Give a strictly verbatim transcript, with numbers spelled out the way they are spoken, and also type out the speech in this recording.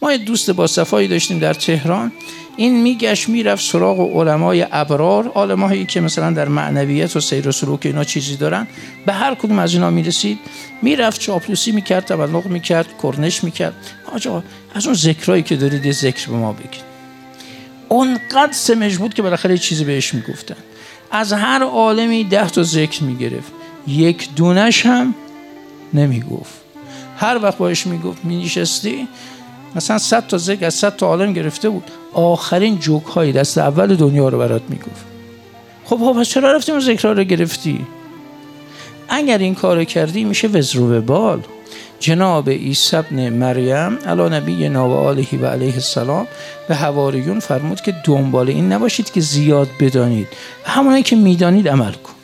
ما یه دوست با صفایی داشتیم در تهران، این میگشت میرفت سراغ علمای ابرار، علمایی که مثلا در معنویت و سیر و سلوک اینا چیزی دارن، به هر کدوم از اینا میرسید، میرفت چاپلوسی میکرد، تبلغ میکرد، کرنش میکرد. آقا از اون ذکرایی که دارید یه ذکر به ما بگید. اونقدر سمج بود که بالاخره یه چیزی بهش میگفتن. از هر عالمی ده تا ذکر میگرفت، یک دونش هم نمیگفت. هر وقت باش میگفت مینشستی مثلا صد تا ذکر از صد تا عالم گرفته بود، آخرین جوک های دست اول دنیا رو برات میگفت. خب خب پس چرا رفتیم اون ذکرها رو گرفتی؟ اگر این کارو کردی میشه وزر و وبال. جناب عیسی ابن مریم علی نبینا و آله و علیه السلام به حواریون فرمود که دنبال این نباشید که زیاد بدانید، همونایی که میدانید عمل کن.